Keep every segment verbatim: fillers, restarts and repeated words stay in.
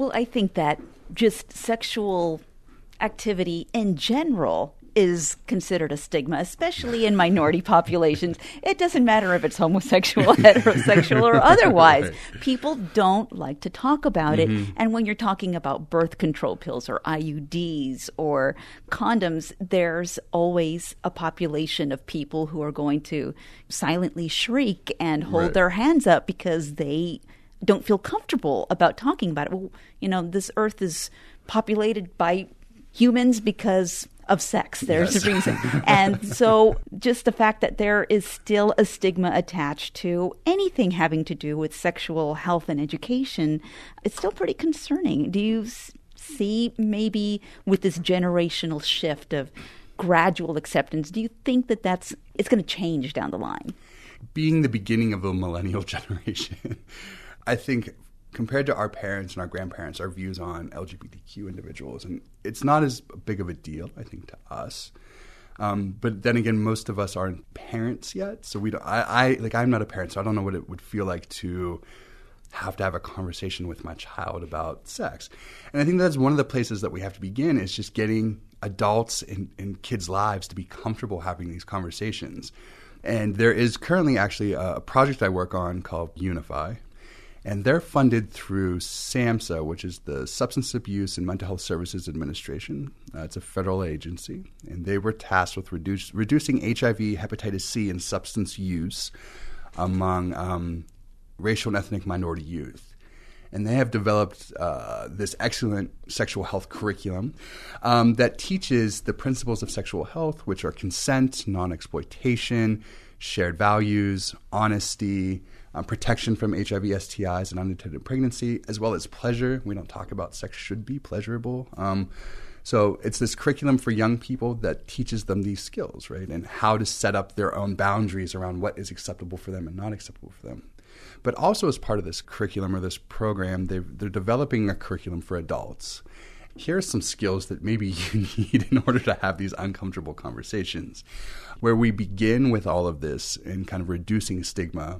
Well, I think that just sexual activity in general is considered a stigma, especially in minority populations. It doesn't matter if it's homosexual, heterosexual, or otherwise. Right. People don't like to talk about Mm-hmm. it. And when you're talking about birth control pills or I U Ds or condoms, there's always a population of people who are going to silently shriek and hold Right. their hands up because they don't feel comfortable about talking about it. Well, you know, this earth is populated by humans because of sex. There's Yes. a reason. And so just the fact that there is still a stigma attached to anything having to do with sexual health and education, it's still pretty concerning. Do you s- see maybe with this generational shift of gradual acceptance, do you think that that's it's going to change down the line? Being the beginning of a millennial generation, I think compared to our parents and our grandparents, our views on L G B T Q individuals, and it's not as big of a deal, I think, to us. Um, but then again, most of us aren't parents yet, so we don't. I, I like I'm not a parent, so I don't know what it would feel like to have to have a conversation with my child about sex. And I think that's one of the places that we have to begin is just getting adults in, in kids' lives to be comfortable having these conversations. And there is currently actually a project I work on called Unify. And they're funded through SAMHSA, which is the Substance Abuse and Mental Health Services Administration. Uh, it's a federal agency. And they were tasked with reduce, reducing H I V, hepatitis C, and substance use among um, racial and ethnic minority youth. And they have developed uh, this excellent sexual health curriculum um, that teaches the principles of sexual health, which are consent, non-exploitation, shared values, honesty, um, protection from H I V, S T Is, and unintended pregnancy, as well as pleasure. We don't talk about sex should be pleasurable. Um, so it's this curriculum for young people that teaches them these skills, right, and how to set up their own boundaries around what is acceptable for them and not acceptable for them. But also as part of this curriculum or this program, they're, they're developing a curriculum for adults. Here are some skills that maybe you need in order to have these uncomfortable conversations. Where we begin with all of this and kind of reducing stigma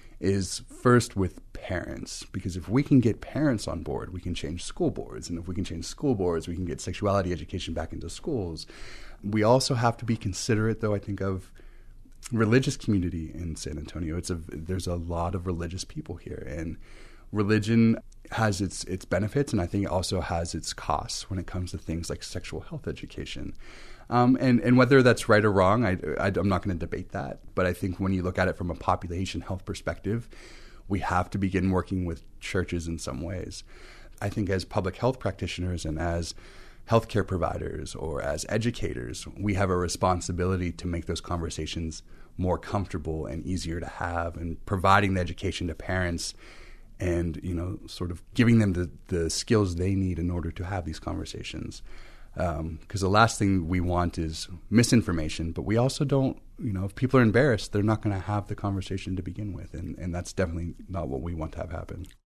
is first with parents. Because if we can get parents on board, we can change school boards. And if we can change school boards, we can get sexuality education back into schools. We also have to be considerate, though, I think, of religious community in San Antonio. It's a there's a lot of religious people here, and religion has its its benefits, and I think it also has its costs when it comes to things like sexual health education. Um, and and whether that's right or wrong, I, I I'm not going to debate that. But I think when you look at it from a population health perspective, we have to begin working with churches in some ways. I think as public health practitioners and as healthcare providers or as educators, we have a responsibility to make those conversations more comfortable and easier to have, and providing the education to parents and, you know, sort of giving them the, the skills they need in order to have these conversations. Because um, the last thing we want is misinformation, but we also don't, you know, if people are embarrassed, they're not going to have the conversation to begin with. And, and that's definitely not what we want to have happen.